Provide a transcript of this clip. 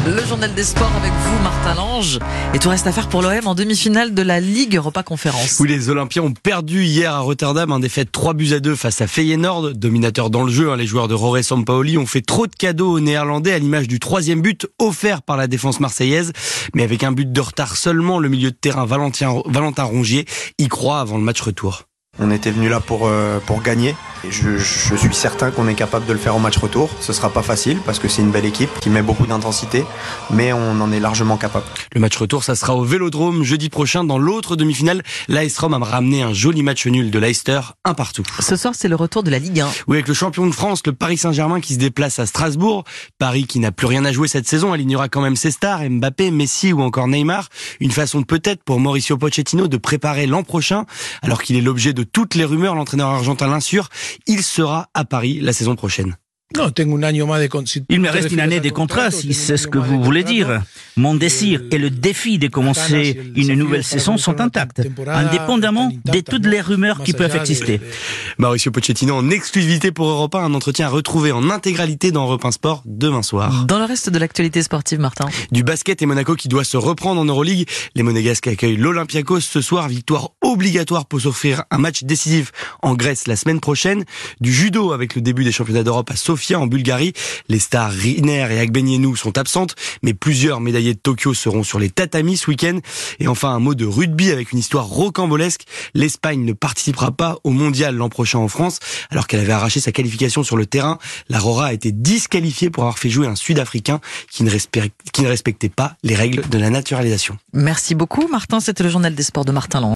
Le journal des sports avec vous, Martin Lange. Et tout reste à faire pour l'OM en demi-finale de la Ligue Europa Conférence. Oui, les Olympiens ont perdu hier à Rotterdam, défaite 3-2 face à Feyenoord. Dominateur dans le jeu, les joueurs de Jorge Sampaoli ont fait trop de cadeaux aux Néerlandais à l'image du 3e but offert par la défense marseillaise. Mais avec un but de retard seulement, le milieu de terrain Valentin Rongier y croit avant le match retour. On était venu là pour gagner. Et je suis certain qu'on est capable de le faire au match retour. Ce sera pas facile parce que c'est une belle équipe qui met beaucoup d'intensité, mais on en est largement capable. Le match retour, ça sera au Vélodrome jeudi prochain. Dans l'autre demi-finale, l'AS Rome a ramené un joli match nul de Leicester, 1-1. Ce soir, c'est le retour de la Ligue 1. Oui, avec le champion de France, le Paris Saint-Germain qui se déplace à Strasbourg. Paris qui n'a plus rien à jouer cette saison, alignera quand même ses stars, Mbappé, Messi ou encore Neymar. Une façon peut-être pour Mauricio Pochettino de préparer l'an prochain. Alors qu'il est l'objet de toutes les rumeurs, l'entraîneur argentin l'assure, il sera à Paris la saison prochaine. Il me reste une année de contrat, si c'est ce que vous voulez dire. Mon désir et le défi de commencer une nouvelle saison sont intacts, indépendamment de toutes les rumeurs qui peuvent exister. Mauricio Pochettino en exclusivité pour Europe 1, un entretien à retrouver en intégralité dans Europe 1 Sport demain soir. Dans le reste de l'actualité sportive, Martin. Du basket et Monaco qui doit se reprendre en Euroleague. Les Monégasques accueillent l'Olympiakos ce soir, victoire obligatoire pour s'offrir un match décisif en Grèce la semaine prochaine. Du judo avec le début des championnats d'Europe à Sofia en Bulgarie. Les stars Riner et Agbenienou sont absentes, mais plusieurs médaillés de Tokyo seront sur les tatamis ce week-end. Et enfin, un mot de rugby avec une histoire rocambolesque. L'Espagne ne participera pas au mondial l'an prochain en France, alors qu'elle avait arraché sa qualification sur le terrain. La Rora a été disqualifiée pour avoir fait jouer un Sud-Africain qui ne respectait pas les règles de la naturalisation. Merci beaucoup, Martin. C'était le journal des sports de Martin Lange.